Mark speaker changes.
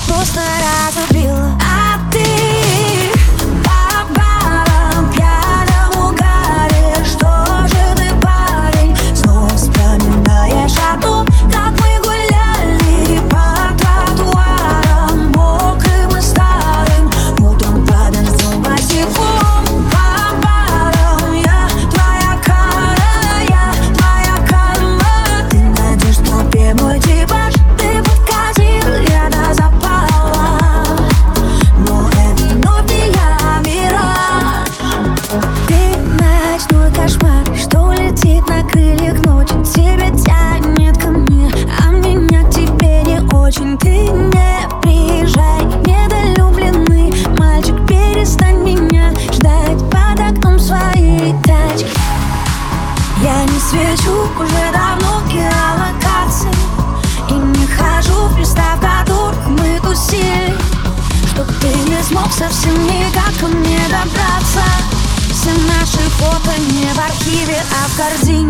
Speaker 1: просто разубила. А ты по барам пьяным угаре. Что же ты, парень, снова вспоминаешь о том, как мы гуляли по тротуарам, мокрым и старым, утром под дождем босиком. По барам я твоя кара, я твоя карма. Ты найдешь в толпе мой типаж. Ты подкатил, я до запала, но это вновь не я, мираж. Ты ночной кошмар, что летит на крыльях ночи. Тебя тянет ко мне, а меня к тебе не очень. Ты не приезжай, недолюбленный мальчик, перестань меня ждать под окном своей тачки. Я не свечу уже давно геолокации и не хожу в места, в которых мы тусили, чтоб ты не смог совсем никак ко мне добраться. Все наши фото не в архиве, а в корзине.